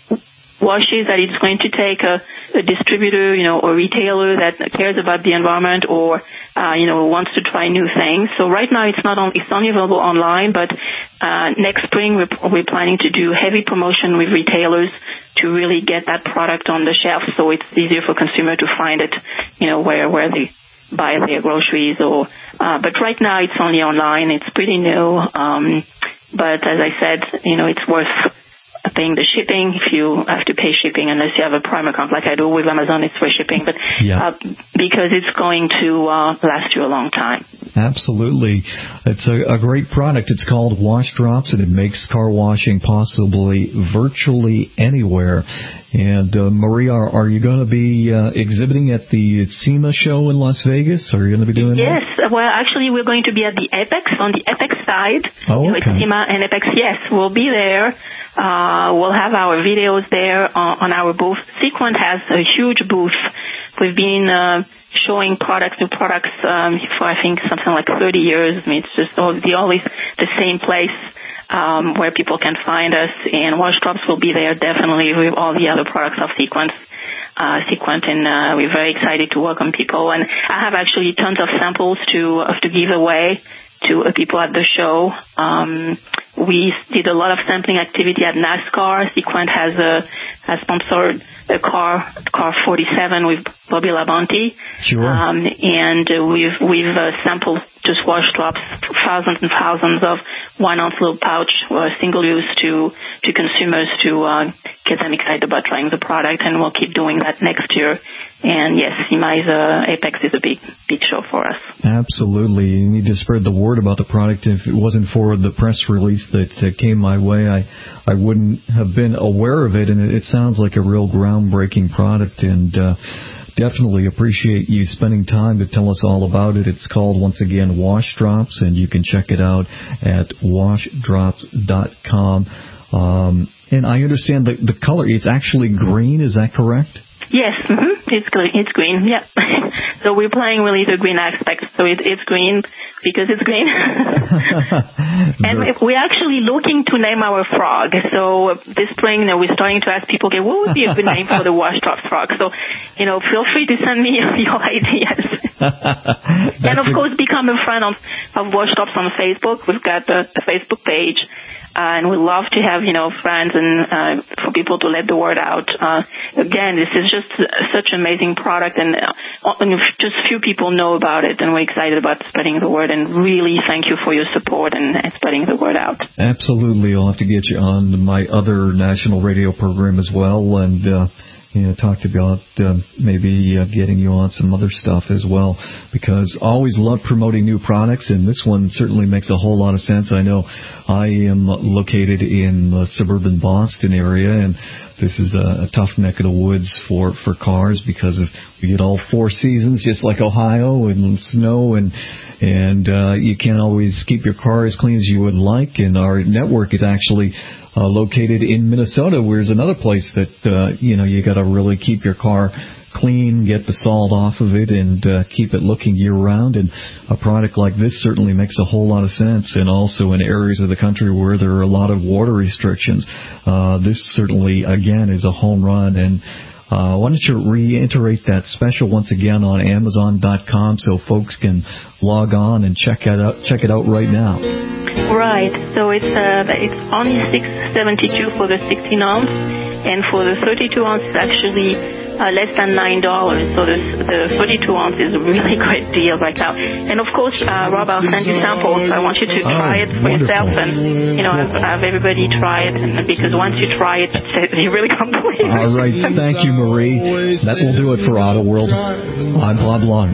washes that it's going to take a, a distributor, you know, or retailer that cares about the environment, or uh, you know, wants to try new things. So right now it's not only it's only available online, but uh, next spring we're, we're planning to do heavy promotion with retailers to really get that product on the shelf, so it's easier for consumer to find it, you know, where where they buy their groceries. Or uh, but right now it's only online. It's pretty new, um, but as I said, you know, it's worth paying the shipping if you have to pay shipping, unless you have a Prime account like I do with Amazon. It's free shipping, but yeah. uh, because it's going to uh, last you a long time. Absolutely. It's a, a great product. It's called Wash Drops, and it makes car washing possibly virtually anywhere. And uh, Maria, are, are you going to be uh, exhibiting at the SEMA show in Las Vegas? Are you going to be doing yes. that? Yes. Well, actually, we're going to be at the Apex, on the Apex side. Oh, okay. So it's SEMA and Apex. Yes, we'll be there. Uh, we'll have our videos there on, on our booth. Sequent has a huge booth. We've been uh, showing products, new products, um, for I think something like thirty years. I mean, it's just all, the always the same place um, where people can find us. And Wash Drops will be there definitely with all the other products of Sequent. Uh, Sequent, and uh, we're very excited to welcome people. And I have actually tons of samples to uh, to give away to uh, people at the show. Um, we did a lot of sampling activity at NASCAR. Sequent has a has sponsored a car, car forty-seven with Bobby Labonte. Sure. Um, and uh, we've we've uh, sampled just wash drops, thousands and thousands of one-ounce little pouch, uh, single-use to to consumers to uh, get them excited about trying the product, and we'll keep doing that next year. And yes, Symrise uh, Apex is a big, big show for us. Absolutely. You need to spread the word about the product. If it wasn't for the press release that uh, came my way, I, I wouldn't have been aware of it, and it, it sounds like a real groundbreaking product, and uh, definitely appreciate you spending time to tell us all about it. It's called, once again, Wash Drops, and you can check it out at wash drops dot com. Um, and I understand the, the color, it's actually green, is that correct? Yes, mm-hmm. it's green. It's green, yeah. So we're playing really the green aspect. So it, it's green because it's green. And we're actually looking to name our frog. So this spring, you know, we're starting to ask people, okay, what would be a good name for the Wash Drops frog? So, you know, feel free to send me your ideas. And of course, become a friend of, of Wash Drops on Facebook. We've got a, a Facebook page. Uh, and we love to have, you know, friends and uh, for people to let the word out. Uh, again, this is just such an amazing product, and, uh, and just few people know about it, and we're excited about spreading the word, and really thank you for your support and, and spreading the word out. Absolutely. I'll have to get you on my other national radio program as well, and uh, you know, talked about uh, maybe uh, getting you on some other stuff as well, because I always love promoting new products, and this one certainly makes a whole lot of sense. I know I am located in the suburban Boston area, and this is a, a tough neck of the woods for, for cars because of we get all four seasons, just like Ohio, and snow, and and uh, you can't always keep your car as clean as you would like, and our network is actually Uh, located in Minnesota, where's another place that, uh, you know, you got to really keep your car clean, get the salt off of it, and uh, keep it looking year-round. And a product like this certainly makes a whole lot of sense. And also in areas of the country where there are a lot of water restrictions, uh, this certainly, again, is a home run. And Uh, why don't you reiterate that special once again on Amazon dot com so folks can log on and check it out, check it out right now. Right. So it's uh, it's only six seventy-two for the sixteen ounce, and for the thirty-two ounce, it's actually uh, less than nine dollars. So the the thirty-two ounce is a really great deal right now. And of course, uh, Rob, I'll send you samples. I want you to try oh, it for wonderful. yourself, and you know, have, have everybody try it. And because once you try it, you really can't believe it. All right. Thank you, Marie. That will do it for Auto World. I'm Bob Long.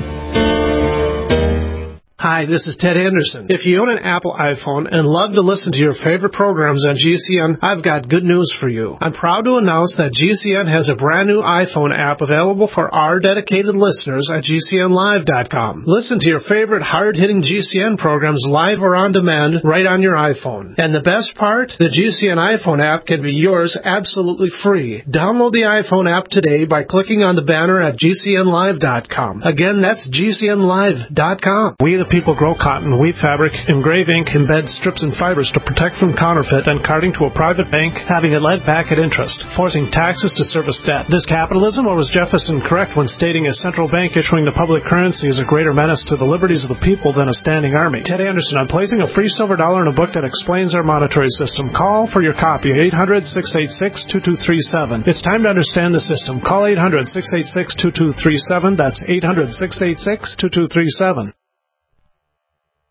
Hi, this is Ted Anderson. If you own an Apple iPhone and love to listen to your favorite programs on G C N, I've got good news for you. I'm proud to announce that G C N has a brand new iPhone app available for our dedicated listeners at G C N live dot com. Listen to your favorite hard-hitting G C N programs live or on demand right on your iPhone. And the best part? The G C N iPhone app can be yours absolutely free. Download the iPhone app today by clicking on the banner at G C N live dot com. Again, that's G C N live dot com. We the people grow cotton, weave fabric, engrave ink, embed strips and fibers to protect from counterfeit and carting to a private bank, having it lent back at interest, forcing taxes to service debt. This capitalism, or was Jefferson correct when stating a central bank issuing the public currency is a greater menace to the liberties of the people than a standing army? Ted Anderson, I'm placing a free silver dollar in a book that explains our monetary system. Call for your copy, eight hundred, six eight six, two two three seven. It's time to understand the system. Call eight hundred, six eight six, two two three seven. That's eight hundred, six eight six, two two three seven.